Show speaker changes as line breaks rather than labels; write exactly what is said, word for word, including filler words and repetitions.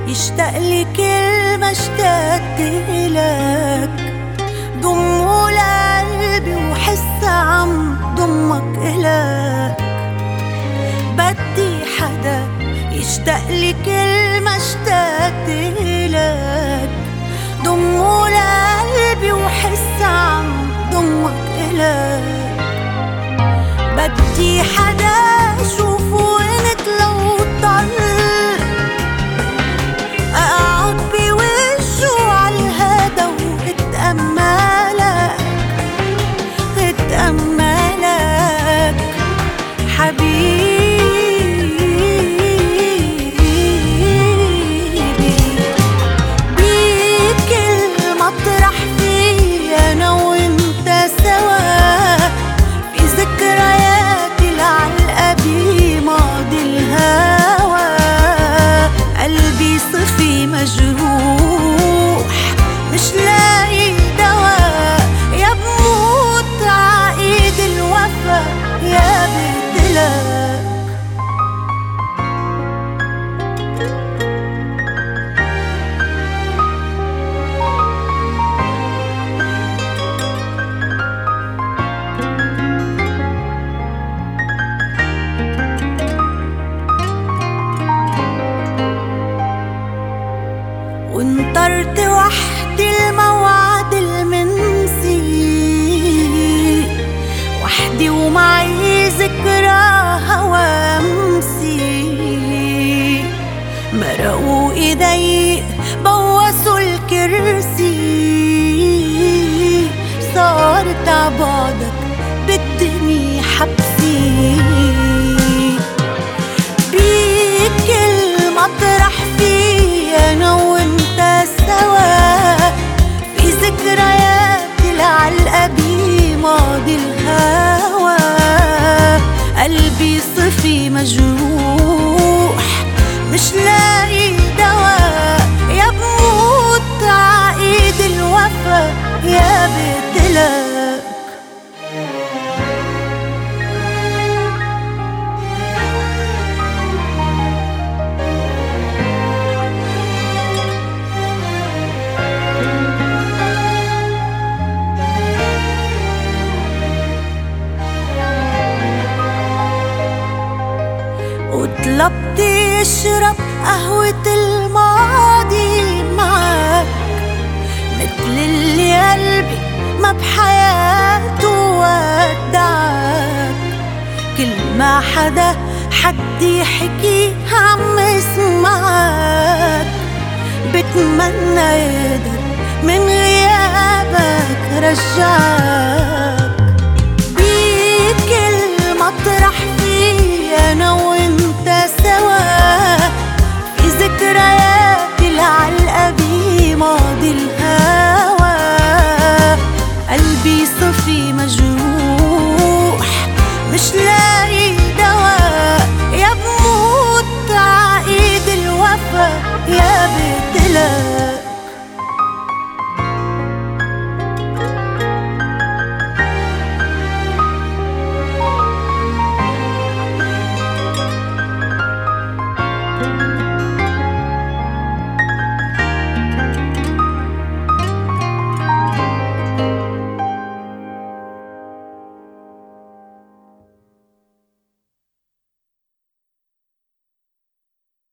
يشتاق لي كل ما اشتقت إلك. ضمه لقلبي وحس عم ضمك إلك. بدي حدا يشتاق لي كل ما اشتقت إلك. ضمه لقلبي وحس عم ضمك إلك. بدي حدا شوفه وانت لو طل اقعد بوجهه عالهدا واتأملك اتأملك حبيبي. بكل مطرح فيه انا وانت سوا في ذكرياتي العلقة بماضي الهوى. قلبي صفي مجروح مش لاقي دواء. يا بموت عايد الوفا يا بقتلك. وانطرت وحدي الموعد المنسي. وحدي ومعي ذكرى هوامسي. مرقوا ايدي بوسوا الكرسي. صارت عبعدك بالدنيا حبسي. بكل مطرح فيه انا وانت سوا في ذكرياتي العلقة بماضي الهوى. قلبي صفي مجروح مش لاقي دواء. يا بموت عايد الوفا يا بقتلك. وطلبت اشرب قهوة الماضي معك. مثل اللي قلبي ما بحياته ودعك. كل ما حدا حد يحكي عم اسمعك. بتمنى يقدر من غيابك رجعك. بكل مطرح فيه انا وانت سوا في ذكرياتي العلقة بماضي الهوى. قلبي صفي مجروح مش